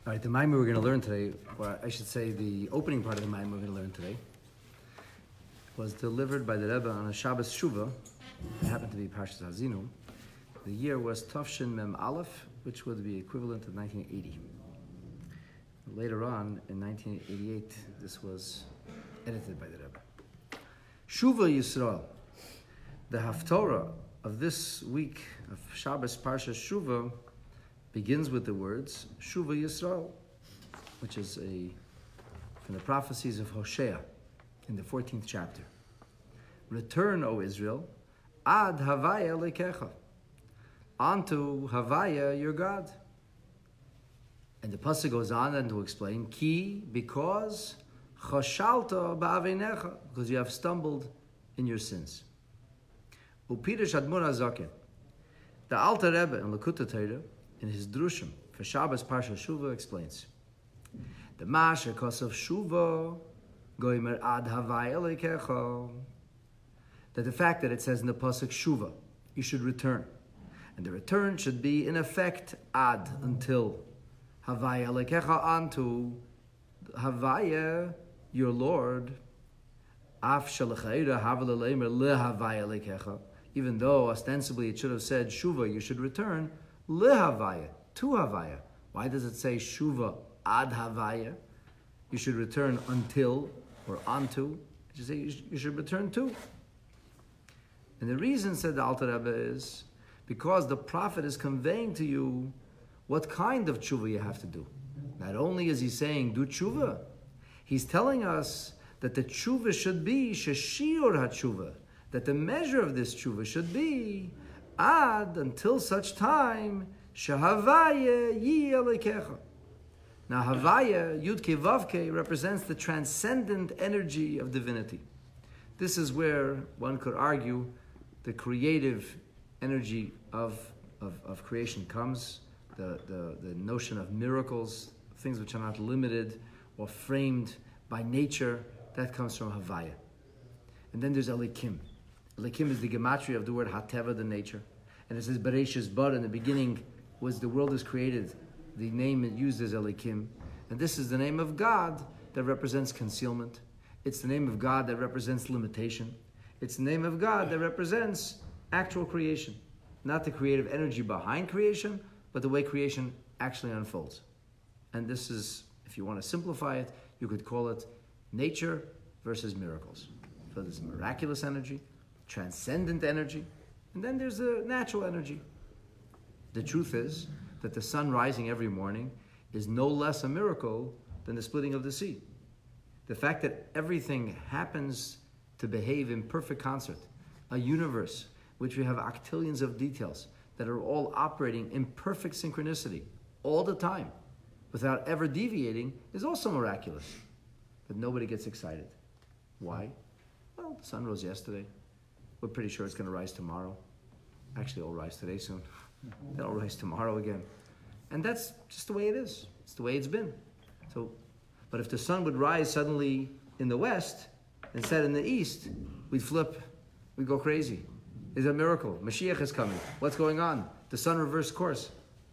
All right, the Maimon we're going to learn today, or I should say the opening part of the Maimon we're going to learn today, was delivered by the Rebbe on a Shabbos Shuvah. It happened to be Parshas Hazinu. The year was Tafshin Mem Aleph, which would be equivalent to 1980. Later on, in 1988, this was edited by the Rebbe. Shuvah Yisrael. The Haftorah of this week of Shabbos Parshas Shuvah begins with the words Shuvah Yisrael, which is from the prophecies of Hosea in the 14th chapter. Return, O Israel, ad Havaya lekecha, unto Havaya your God. And the pasuk goes on and to explain ki, because chashalta ba'avinecha, because you have stumbled in your sins. Upirush Admor HaZaken, the Alter Rebbe in Likutei Torah, in his drushim for Shabbos Parshas Shuvah, explains the Masher Kosav Shuvah Goimer Ad Havaya Lekecha, that the fact that it says in the pasuk Shuvah, you should return, and the return should be in effect ad, until Havaya Lekecha, unto Havaya your Lord. Af Shalachayra Havala Leimer LeHavaya Lekecha, even though ostensibly it should have said Shuvah, you should return. LeHavaya, to Havaya. Why does it say Shuvah ad Havaya? You should return until or unto. You say you should return to. And the reason, said the Alter Rebbe, is because the prophet is conveying to you what kind of tshuva you have to do. Not only is he saying do tshuva, he's telling us that the tshuva should be sheshiur hatshuva, that the measure of this tshuva should be ad, until such time shehavaya yi elekecha. Now havaya, yudke vavke, represents the transcendent energy of divinity. This is where one could argue the creative energy of creation comes, the notion of miracles, things which are not limited or framed by nature, that comes from havaya. And then there's elikim. Elikim is the gematria of the word hateva, the nature. And it says Bereshis bar, in the beginning was the world is created. The name used is elikim. And this is the name of God that represents concealment. It's the name of God that represents limitation. It's the name of God that represents actual creation. Not the creative energy behind creation, but the way creation actually unfolds. And this is, if you want to simplify it, you could call it nature versus miracles. So there's miraculous energy, transcendent energy, and then there's the natural energy. The truth is that the sun rising every morning is no less a miracle than the splitting of the sea. The fact that everything happens to behave in perfect concert, a universe which we have octillions of details that are all operating in perfect synchronicity all the time without ever deviating, is also miraculous. But nobody gets excited. Why? Well, the sun rose yesterday. We're pretty sure it's going to rise tomorrow. Actually, it'll rise today soon. Then it'll rise tomorrow again. And that's just the way it is. It's the way it's been. So, but if the sun would rise suddenly in the west instead in the east, we'd flip. We'd go crazy. It's a miracle. Mashiach is coming. What's going on? The sun reversed course.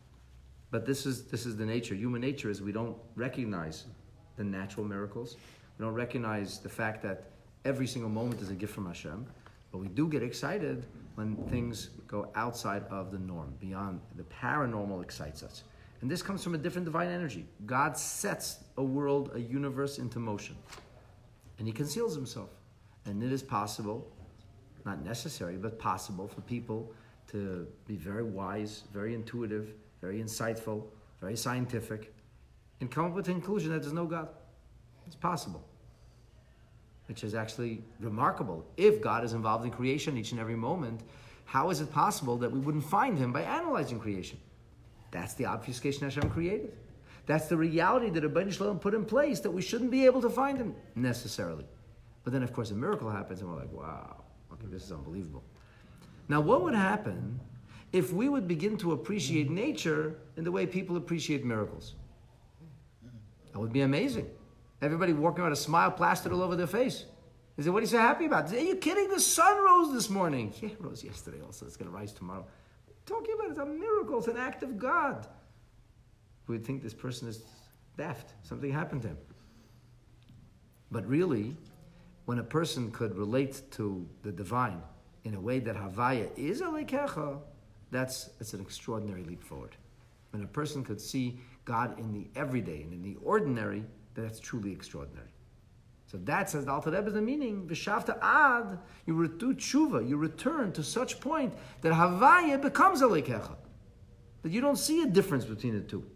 But this is the nature. Human nature is we don't recognize the natural miracles. We don't recognize the fact that every single moment is a gift from Hashem. But we do get excited when things go outside of the norm, beyond the paranormal excites us. And this comes from a different divine energy. God sets a world, a universe into motion. And he conceals himself. And it is possible, not necessary, but possible for people to be very wise, very intuitive, very insightful, very scientific, and come up with the conclusion that there's no God. It's possible. Which is actually remarkable. If God is involved in creation each and every moment, how is it possible that we wouldn't find him by analyzing creation? That's the obfuscation Hashem created. That's the reality that Rebbeinu Shalom put in place, that we shouldn't be able to find him necessarily. But then, of course, a miracle happens, and we're like, wow, okay, this is unbelievable. Now, what would happen if we would begin to appreciate nature in the way people appreciate miracles? That would be amazing. Everybody walking around with a smile plastered all over their face. They say, what are you so happy about? Are you kidding? The sun rose this morning. Yeah, it rose yesterday also. It's going to rise tomorrow. Talking about it's a miracle. It's an act of God. We would think this person daft. Something happened to him. But really, when a person could relate to the divine in a way that Havaya is Alekecha, it's an extraordinary leap forward. When a person could see God in the everyday and in the ordinary, that's truly extraordinary. So that says the Alter Rebbe is the meaning. V'shavta ad, you do tshuva, you return to such point that Havaya becomes Alekecha. That you don't see a difference between the two.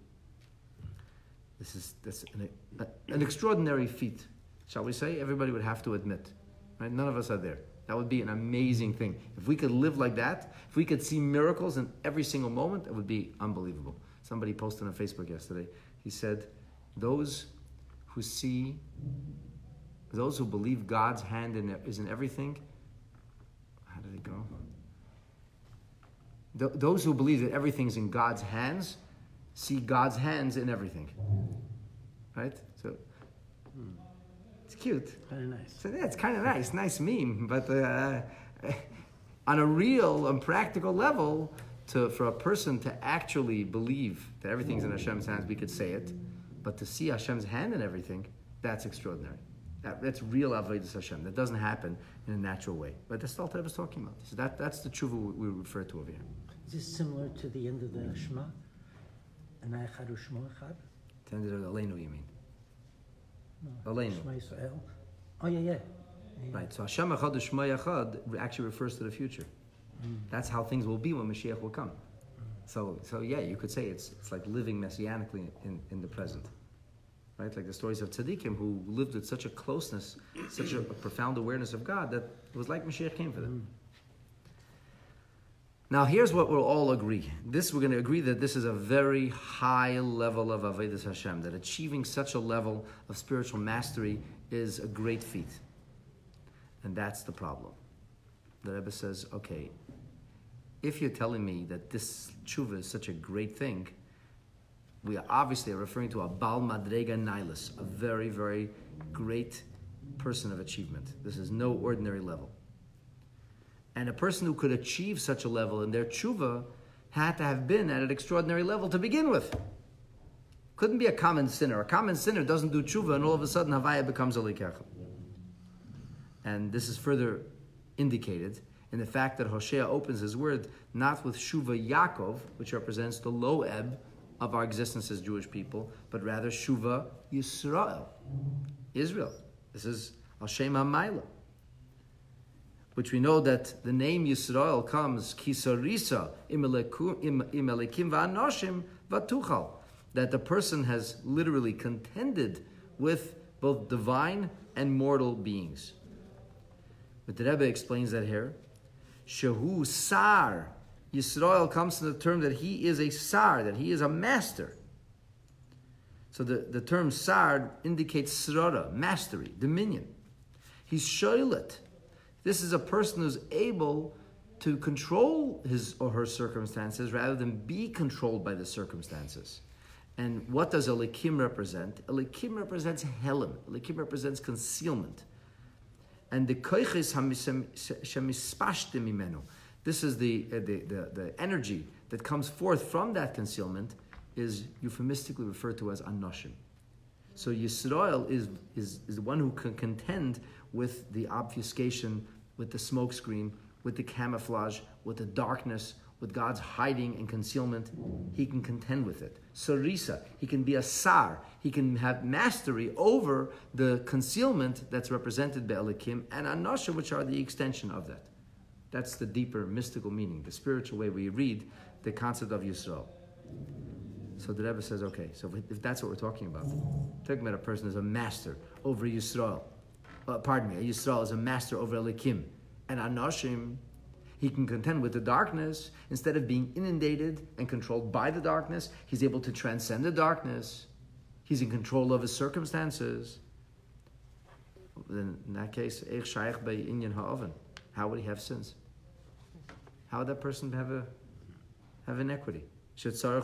That's an extraordinary feat, shall we say? Everybody would have to admit. Right? None of us are there. That would be an amazing thing. If we could live like that, if we could see miracles in every single moment, it would be unbelievable. Somebody posted on Facebook yesterday. He said, those who believe God's hand is in everything. How did it go? Those who believe that everything's in God's hands see God's hands in everything. Right? So it's cute. Kind of nice. So yeah, it's kind of nice. Nice meme. But on a real and practical level, for a person to actually believe that everything's in Hashem's hands, we could say it. But to see Hashem's hand in everything, that's extraordinary. That's real Avodas Hashem. That doesn't happen in a natural way. But that's what I was talking about. So that's the tshuva we refer to over here. Is this similar to the end of the Shema? Anai Echad U'Shmo Echad? The end of the Aleinu, you mean? No. Aleinu. Shema Yisrael. Oh, yeah. Right, so Hashem Echad U'Shmo Echad actually refers to the future. That's how things will be when Mashiach will come. So yeah, you could say it's like living messianically in the present. Right? Like the stories of tzaddikim who lived with such a closeness, such a profound awareness of God that it was like Mashiach came for them. Now here's what we'll all agree. We're going to agree that this is a very high level of Avodas Hashem, that achieving such a level of spiritual mastery is a great feat. And that's the problem. The Rebbe says, okay, if you're telling me that this tshuva is such a great thing, we are obviously referring to a Bal Madrega Nailis, a very, very great person of achievement. This is no ordinary level. And a person who could achieve such a level in their tshuva had to have been at an extraordinary level to begin with. Couldn't be a common sinner. A common sinner doesn't do tshuva and all of a sudden Havaya becomes a Likecha. And this is further indicated in the fact that Hosea opens his word not with Shuva Yaakov, which represents the low ebb of our existence as Jewish people, but rather Shuva Yisrael, Israel. This is Hashem HaMayla, which we know that the name Yisrael comes Kisarisa Imelekim Va'anoshim Vatuchal, that the person has literally contended with both divine and mortal beings. But the Rebbe explains that here. Shehu Sar. Yisrael comes to the term that he is a Sar, that he is a master. So the term Sar indicates Srara, mastery, dominion. He's Shoilet. This is a person who's able to control his or her circumstances rather than be controlled by the circumstances. And what does Elikim represent? Elikim represents Helim. Elikim represents concealment. And the koiches shemispashtim imenu. This is the energy that comes forth from that concealment is euphemistically referred to as anoshim. So Yisrael is the one who can contend with the obfuscation, with the smokescreen, with the camouflage, with the darkness, with God's hiding and concealment. He can contend with it. Sarisa, he can be a sar. He can have mastery over the concealment that's represented by Elikim and Anoshim, which are the extension of that. That's the deeper mystical meaning, the spiritual way we read the concept of Yisrael. So the Rebbe says, okay, so if that's what we're talking about a person as a master over Yisrael. A Yisrael is a master over Elikim. And Anoshim, he can contend with the darkness. Instead of being inundated and controlled by the darkness, he's able to transcend the darkness. He's in control of his circumstances. Then in that case, how would he have sins? How would that person have inequity? So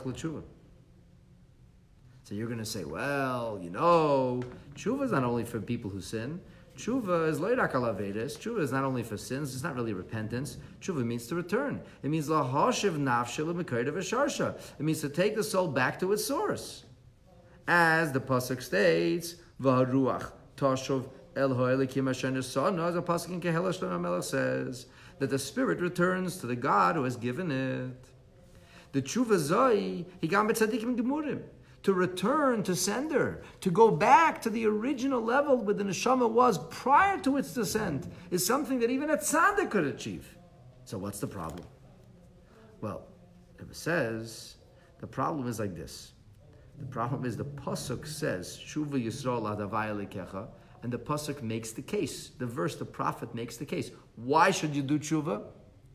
you're going to say, well, tshuva is not only for people who sin. Tshuva is loirak alavedes. Tshuva is not only for sins. It's not really repentance. Tshuva means to return. It means lahashiv nafshel l'mekayda v'sharsha. It means to take the soul back to its source. As the pasuk states, "V'haruach tashov el ha'elikim asher nesana," as the pasuk in Kehela Shlomo HaMelech says, that the spirit returns to the God who has given it. The tshuva zoi higam b'tzadikim gemurim, to return to sender, to go back to the original level where the neshama was prior to its descent, is something that even a tzaddik could achieve. So what's the problem? Well, it says the problem is like this. The problem is the pasuk says Shuva Yisrael ad Havaya Lekecha, and the pasuk makes the case. The verse, the prophet makes the case. Why should you do tshuva?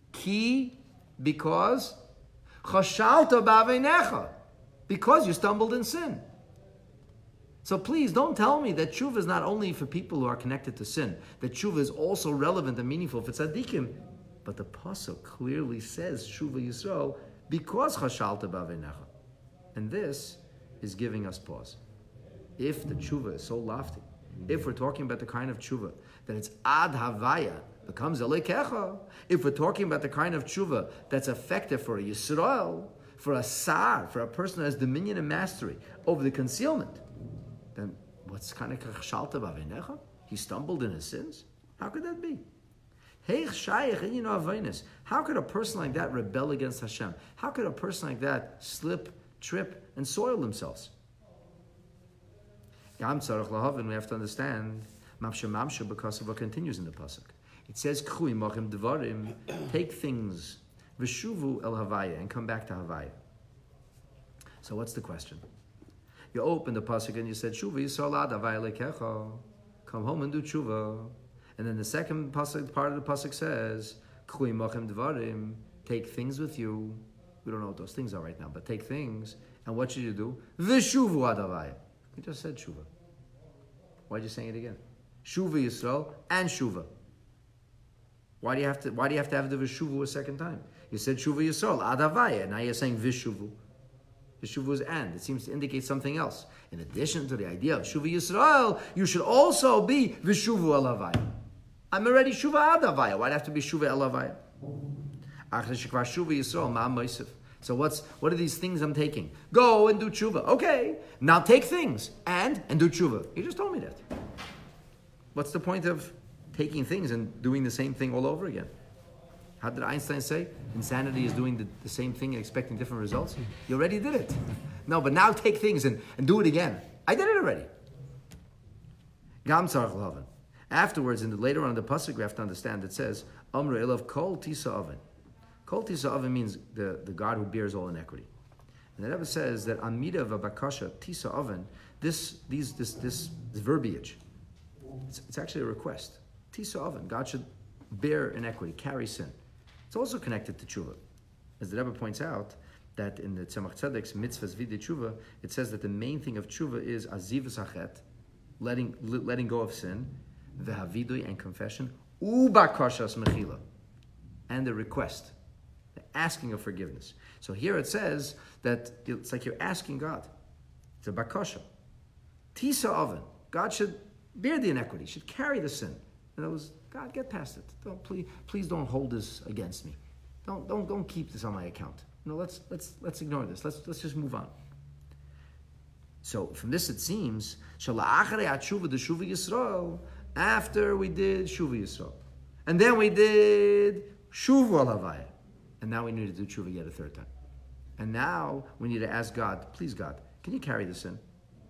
Because chashalta b'aveinecha, because you stumbled in sin. So please don't tell me that tshuva is not only for people who are connected to sin, that tshuva is also relevant and meaningful for tzaddikim. But the pasuk clearly says Shuva Yisrael because chashalta b'aveinecha, and this is giving us pause. If the tshuva is so lofty, if we're talking about the kind of tshuva that it's ad havaya, becomes elekecha, if we're talking about the kind of tshuva that's effective for a Yisrael, for a sar, for a person who has dominion and mastery over the concealment, then what's kind of chashalta b'aveinecha? He stumbled in his sins? How could that be? How could a person like that rebel against Hashem? How could a person like that slip, trip, and soil themselves? We have to understand because of what continues in the pasuk. It says, take things, v'shuvu el havaya, and come back to havaya. So what's the question? You open the pasuk and you said, Shuva Yisrael ad havaya lekecha, come home and do tshuva. And then the second pasuk, part of the pasuk says, take things with you. We don't know what those things are right now, but take things. And what should you do? V'shuvu ad havaya. We just said Shuva. Why are you saying it again? Shuva Yisrael and Shuva. Why do you have to have the Vishuvu a second time? You said Shuva Yisrael, ad havaya. Now you're saying Vishuvu. Vishuvu is and. It seems to indicate something else. In addition to the idea of Shuva Yisrael, you should also be Vishuvu el havaya. I'm already Shuva ad havaya. Why'd I have to be Shuva el havaya? Shuva Yisrael ma moisef. So what are these things I'm taking? Go and do tshuva. Okay, now take things and do tshuva. You just told me that. What's the point of taking things and doing the same thing all over again? How did Einstein say? Insanity is doing the same thing and expecting different results. You already did it. No, but now take things and do it again. I did it already. Gam tzarich l'haven. Afterwards, later on in the pasuk, we have to understand it says, Amru elav kol tisa oven. Kol tisa oven means the God who bears all inequity. And the Rebbe says that amida v'bakasha tisa oven, this verbiage, it's actually a request. Tisa oven, God should bear inequity, carry sin. It's also connected to tshuva. As the Rebbe points out, that in the Tzemach Tzedek's mitzvahs v'di tshuva, it says that the main thing of tshuva is azivus hachet, letting go of sin, v'havidui, and confession, u'bakashas mechila, and the request, the asking of forgiveness. So here it says that it's like you're asking God. It's a bakasha. Tisa oven, God should bear the inequity, should carry the sin. In other words, God, get past it. Please don't hold this against me. Don't keep this on my account. No, let's ignore this. Let's just move on. So from this it seems, after we did Shuva Yisrael, and then we did Shuva al Havaya, and now we need to do Shuva yet a third time. And now we need to ask God, please God, can you carry the sin?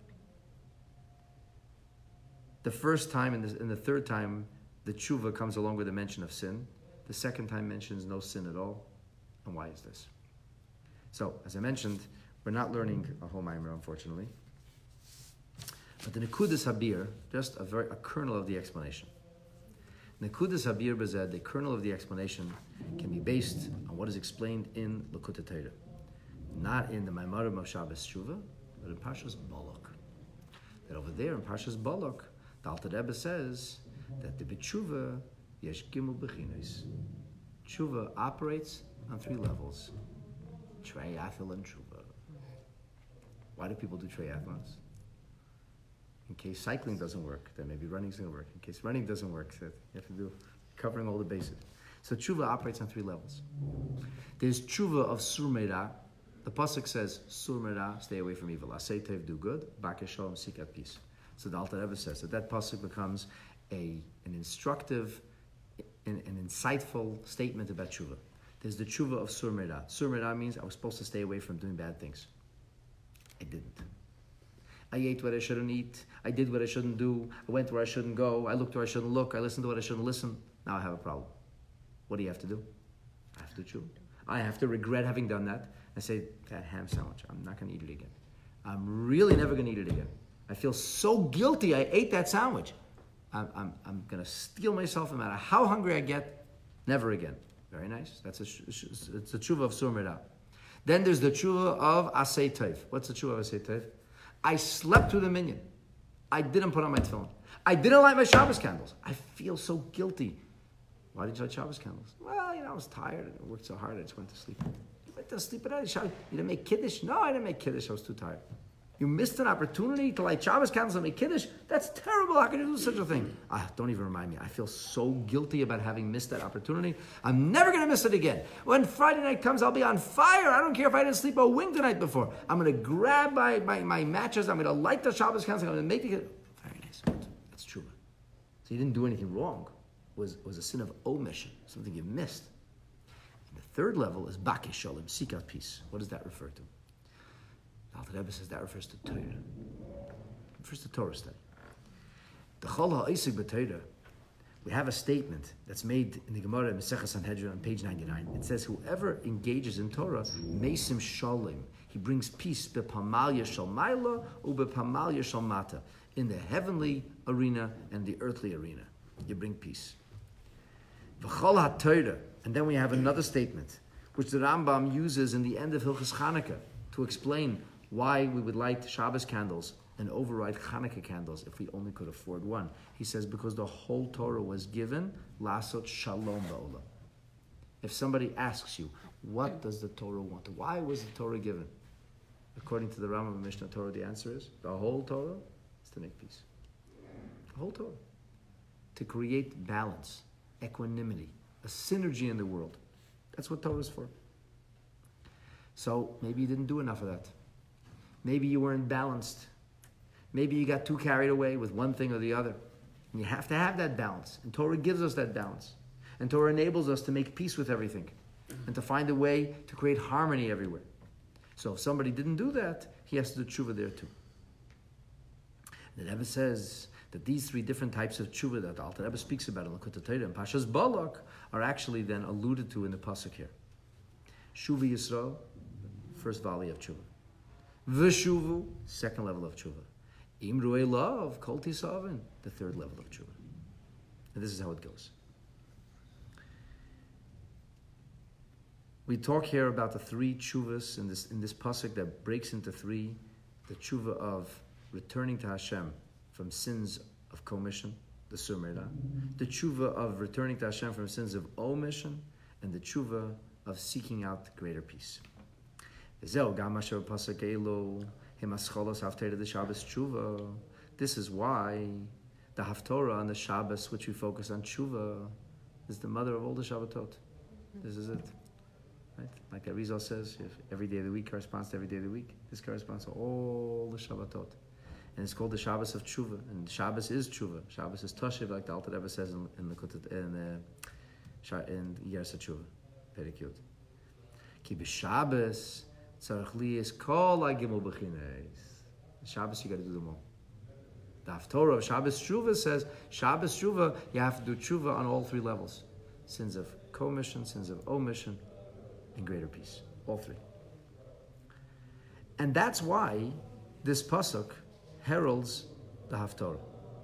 The first time and the third time, the tshuva comes along with a mention of sin. The second time mentions no sin at all. And why is this? So, as I mentioned, we're not learning a whole Maimer, unfortunately. But the Nekudas Habir, just a kernel of the explanation. Nekudas Habir Bezed, the kernel of the explanation, can be based on what is explained in Likutei Torah. Not in the Maimarim of Shabbos Tshuva, but in Parshas Balak. That over there in Parshas Balak, the Alter Rebbe says that the B'tshuva yesh gimel bechinos. Tshuva operates on 3 levels. Triathlon Tshuva. Why do people do triathlons? In case cycling doesn't work, then maybe running's going to work. In case running doesn't work, so you have to do covering all the bases. So Tshuva operates on 3 levels. There's Tshuva of Surmeira, The pasuk says, "Sur merah, stay away from evil. Asay tev, do good. Bakeh shalom, seek out peace." So the Alter Rebbe says that pasuk becomes an instructive, an insightful statement about tshuva. There's the tshuva of sur merah. Sur merah means I was supposed to stay away from doing bad things. I didn't. I ate what I shouldn't eat. I did what I shouldn't do. I went where I shouldn't go. I looked where I shouldn't look. I listened to what I shouldn't listen. Now I have a problem. What do you have to do? I have to chew. I have to regret having done that and say, that ham sandwich, I'm not going to eat it again. I'm really never going to eat it again. I feel so guilty I ate that sandwich. I'm going to steel myself no matter how hungry I get. Never again. Very nice. It's a tshuva of sur merah. Then there's the tshuva of asay tev. What's the tshuva of asay tev? I slept through the minyan. I didn't put on my tefillin. I didn't light my Shabbos candles. I feel so guilty. Why did you light Shabbos candles? Well, I was tired and I worked so hard, I just went to sleep. You went to sleep at night? You didn't make Kiddush? No, I didn't make Kiddush, I was too tired. You missed an opportunity to light Shabbos candles and make Kiddush? That's terrible, how can you do such a thing? Don't even remind me. I feel so guilty about having missed that opportunity. I'm never going to miss it again. When Friday night comes, I'll be on fire. I don't care if I didn't sleep a wink the night before. I'm going to grab my matches, I'm going to light the Shabbos candles, I'm going to make the Kiddush. Very nice. That's true. So you didn't do anything wrong. It was a sin of omission, something you missed. And the third level is bakeh shalom, seek out peace. What does that refer to? The Alter Rebbe says that refers to Torah. It refers to Torah study. The Chol ha'isik b'Torah, we have a statement that's made in the Gemara Masechah Sanhedrin on page 99. It says, whoever engages in Torah, mesim shalom, he brings peace bepamalya shal maila ubepamalya shal mata, in the heavenly arena and the earthly arena. You bring peace. V'chol ha'Torah, and then we have another statement, which the Rambam uses in the end of Hilchos Chanukah to explain why we would light Shabbos candles and override Chanukah candles if we only could afford one. He says because the whole Torah was given lasot shalom ba'olam. If somebody asks you, what does the Torah want? Why was the Torah given? According to the Rambam of Mishnah Torah, the answer is the whole Torah is to make peace. The whole Torah. To create balance, equanimity, a synergy in the world. That's what Torah is for. So maybe you didn't do enough of that. Maybe you weren't balanced. Maybe you got too carried away with one thing or the other. And you have to have that balance. And Torah gives us that balance. And Torah enables us to make peace with everything. And to find a way to create harmony everywhere. So if somebody didn't do that, he has to do tshuva there too. The Rebbe says that these three different types of tshuva that the Alter Rebbe speaks about in Likutei Torah and Pashas Balak are actually then alluded to in the pasuk here. Shuva Yisrael, first volley of tshuva. V'shuvu, second level of tshuva. Imruei love, kol tisavin, the third level of tshuva. And this is how it goes. We talk here about the three tshuvas in this pasuk that breaks into three. The tshuva of returning to Hashem from sins of commission, the sur merah. The tshuva of returning to Hashem from sins of omission, and the tshuva of seeking out greater peace. This is why the Haftorah on the Shabbos, which we focus on tshuva, is the mother of all the Shabbatot. This is it. Right? Like Arizal says, if every day of the week corresponds to every day of the week, this corresponds to all the Shabbatot. And it's called the Shabbos of Tshuva. And Shabbos is Tshuva. Shabbos is Toshiv, like the Alter Rebbe says in Yeres HaTshuva, Perek Yud. Ki b'Shabbos tzarich liyas kol hagimel b'chines. Shabbos, you got to do them all. The Haftorah of Shabbos Tshuva says, Shabbos Tshuva, you have to do Tshuva on all three levels. Sins of commission, sins of omission, and greater peace. All three. And that's why this pasuk heralds the Haftorah.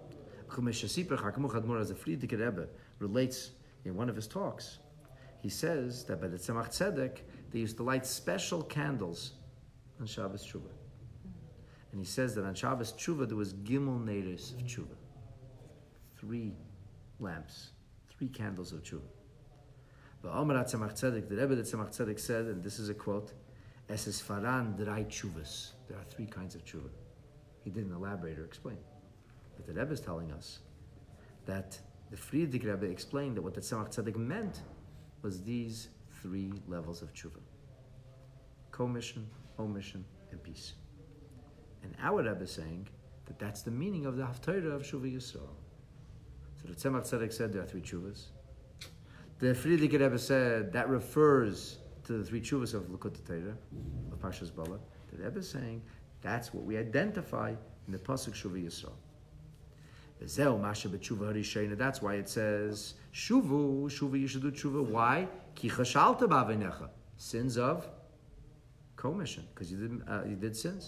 As the Frierdiker Rebbe relates in one of his talks, he says that by the Tzemach Tzedek, they used to light special candles on Shabbos Tshuva. And he says that on Shabbos Tshuva, there was Gimel Neiros of Tshuva. 3 lamps, 3 candles of Tshuva. The Rebbe that Tzemach Tzedek said, and this is a quote, Es es faran drei tshuvas. There are 3 kinds of tshuva. He didn't elaborate or explain. But the Rebbe is telling us that the Frierdiker Rebbe explained that what the Tzemach Tzedek meant was these 3 levels of tshuva. commission, omission, and peace. And our Rebbe is saying that that's the meaning of the Haftarah of Shuvah Yisrael. So the Tzemach Tzedek said there are 3 tshuvas. The Friedrich Rebbe said that refers to the 3 tshuvas of Likutei Torah, of Parshas Balak. The Rebbe is saying that's what we identify in the pasuk Shuvah Yisrael. That's why it says Shuvu, you should do tshuva. Why? Ki chashalta b'avinecha. Sins of commission, because you did sins.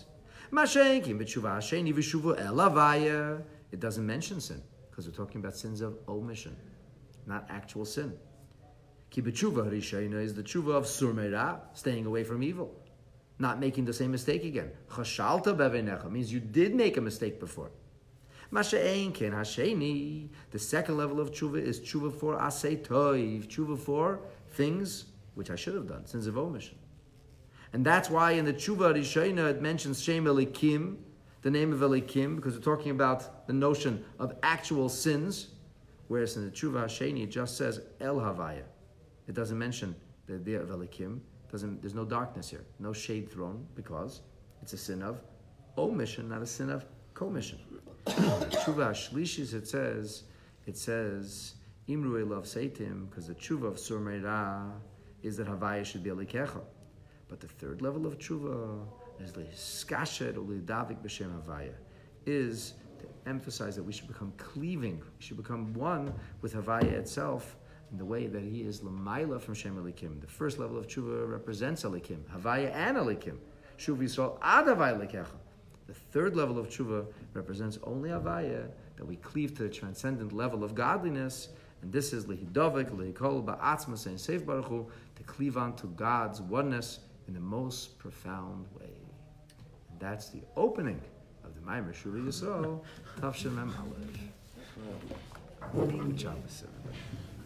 It doesn't mention sin, because we're talking about sins of omission, not actual sin. Ki b'tshuva harishayna is the tshuva of surmeira, staying away from evil, not making the same mistake again. Chashalta b'avinecha means you did make a mistake before. Masha'ein ken hasheni. The second level of tshuva is tshuva for asay toiv, tshuva for things which I should have done, sins of omission. And that's why in the tshuva rishayna it mentions Shem Elikim, the name of Elikim, because we're talking about the notion of actual sins, whereas in the tshuva hasheni it just says El Havaya. It doesn't mention the idea of Elikim. There's no darkness here, no shade thrown, because it's a sin of omission, not a sin of commission. Tshuva Shlishis, it says Imru Elav Seitim, because the tshuva of Surmeira is that Havaya should be Elikecha. But the third level of tshuva is Liskashet or Lidavik B'Shem Havaya, is to emphasize that we should become cleaving, we should become one with Havaya itself in the way that he is Lamaila from Shem Elikim. The first level of tshuva represents Elikim, Havaya and Elikim. Shuv Yisrael Ad Havaya Elikecha. The third level of tshuva represents only Havaya, that we cleave to the transcendent level of godliness, and this is Lihidovik, Lihikol, Ba'atzma, saying Seif Baruch Hu, to cleave on to God's oneness in the most profound way. And that's the opening of the Maimer Shuvah Yisrael, Tavshin Mem Aleph. Good job, everybody.